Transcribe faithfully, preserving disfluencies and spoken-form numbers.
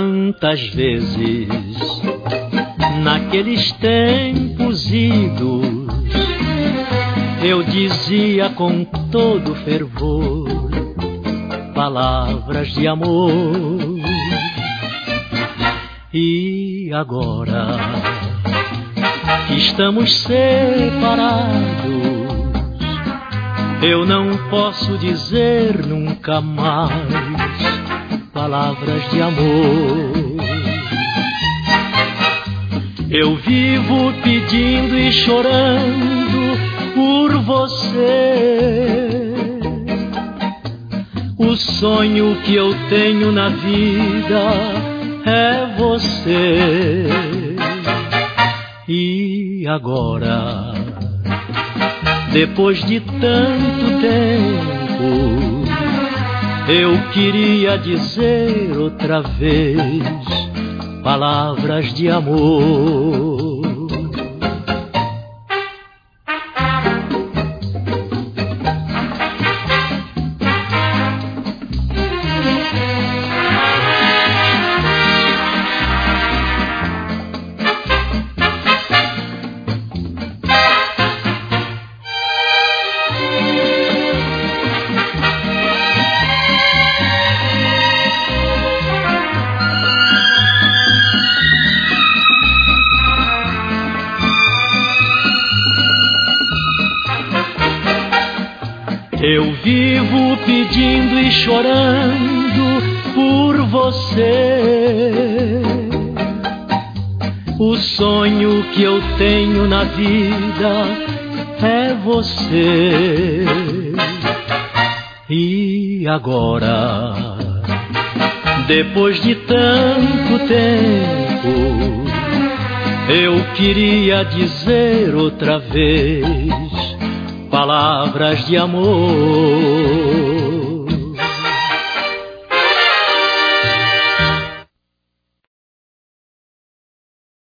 Quantas vezes, naqueles tempos idos, eu dizia com todo fervor palavras de amor. E agora que estamos separados, eu não posso dizer nunca mais palavras de amor. Eu vivo pedindo e chorando por você. O sonho que eu tenho na vida é você. E agora, depois de tanto tempo, eu queria dizer outra vez palavras de amor. Eu vivo pedindo e chorando por você. O sonho que eu tenho na vida é você. E agora, depois de tanto tempo, eu queria dizer outra vez palavras de amor.